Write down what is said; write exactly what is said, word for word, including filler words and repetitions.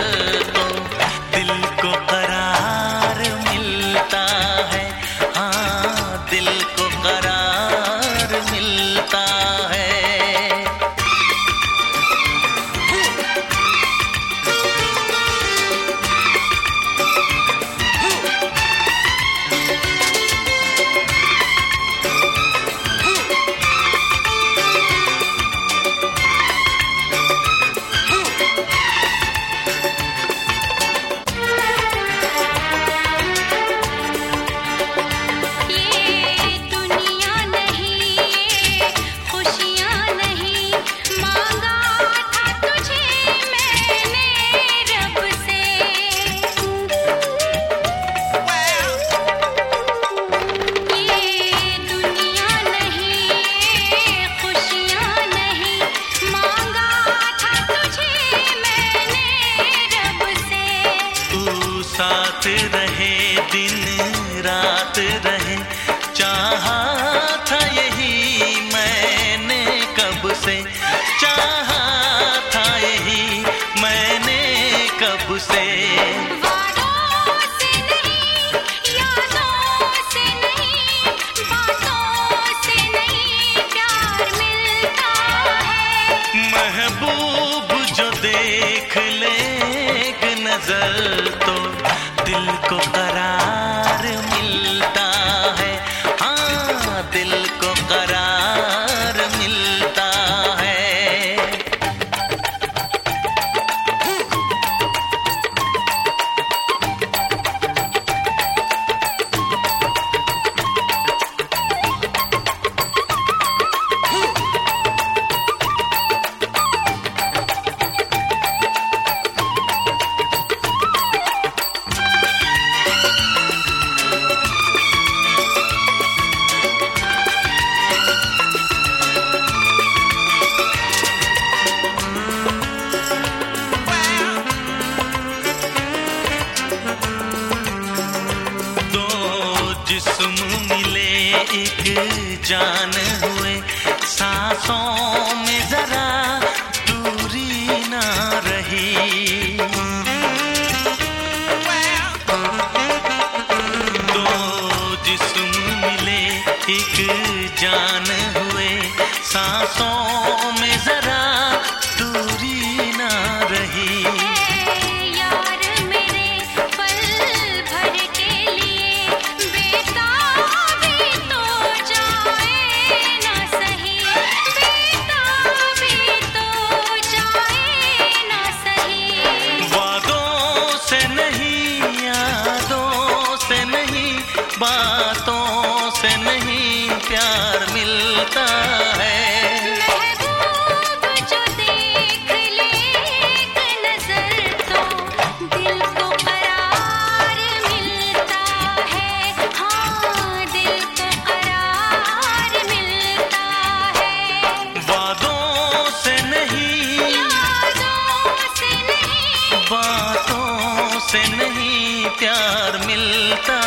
नजर तो दिल को करार मिलता है, हाँ दिल को करार मिलता है। साथ रहे दिन रात रहे, चाहा था यही मैंने कब से, चाहा था यही मैंने कब से। वादों से नहीं, यादों से नहीं, बातों से नहीं प्यार मिलता है। महबूब जो देख ले एक नजर तो दिल को करार मिलता है, हाँ दिल को करार मिलता है। जिस्म मिले एक जान हुए, सांसों में जरा दूरी ना रही। दो जिस्म मिले एक जान हुए, सांसों में जरा दूरी ना रही। बातों से नहीं प्यार मिलता है। महबूब जो देख ले एक नजर तो दिल को करार मिलता है, हाँ दिल को करार मिलता है। वादों से नहीं, यादों से नहीं, बातों से नहीं प्यार मिलता